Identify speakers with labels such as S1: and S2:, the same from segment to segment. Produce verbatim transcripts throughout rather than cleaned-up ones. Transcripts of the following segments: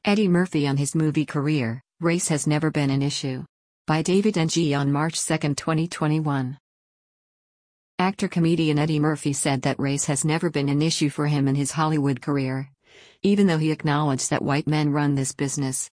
S1: Eddie Murphy on his movie career, race has never been an issue. By David N G on March second, twenty twenty-one. Actor-comedian Eddie Murphy said that race has never been an issue for him in his Hollywood career, even though he acknowledged that white men run this business.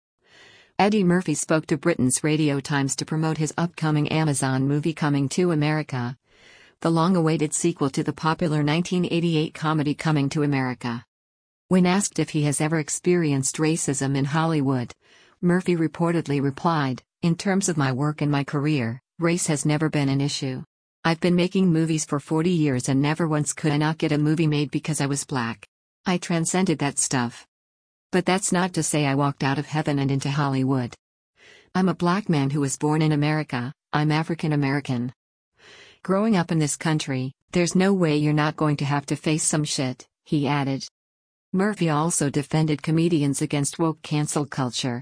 S1: Eddie Murphy spoke to Britain's Radio Times to promote his upcoming Amazon movie Coming to America, the long-awaited sequel to the popular nineteen eighty-eight comedy Coming to America. When asked if he has ever experienced racism in Hollywood, Murphy reportedly replied, "In terms of my work and my career, race has never been an issue. I've been making movies for forty years and never once could I not get a movie made because I was black. I transcended that stuff. But that's not to say I walked out of heaven and into Hollywood. I'm a black man who was born in America, I'm African American. Growing up in this country, there's no way you're not going to have to face some shit," he added. Murphy also defended comedians against woke cancel culture.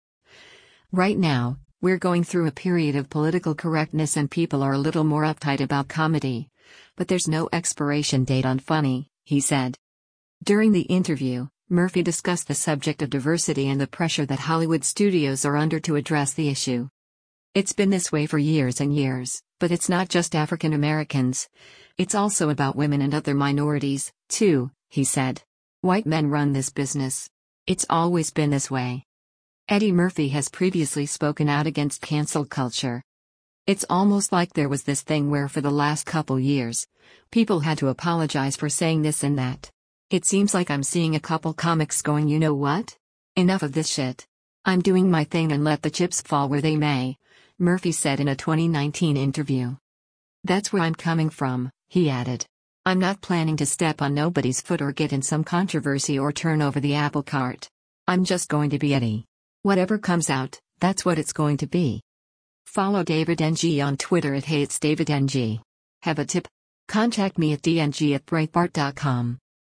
S1: "Right now, we're going through a period of political correctness and people are a little more uptight about comedy. But there's no expiration date on funny," he said. During the interview, Murphy discussed the subject of diversity and the pressure that Hollywood studios are under to address the issue. "It's been this way for years and years, but it's not just African Americans. It's also about women and other minorities, too," he said. "White men run this business. It's always been this way." Eddie Murphy has previously spoken out against cancel culture. "It's almost like there was this thing where for the last couple years, people had to apologize for saying this and that. It seems like I'm seeing a couple comics going, you know what? Enough of this shit. I'm doing my thing and let the chips fall where they may," Murphy said in a twenty nineteen interview. "That's where I'm coming from," he added. "I'm not planning to step on nobody's foot or get in some controversy or turn over the apple cart. I'm just going to be Eddie. Whatever comes out, that's what it's going to be." Follow David N G on Twitter at Hey It's David N G. Have a tip? Contact me at d n g at breitbart dot com.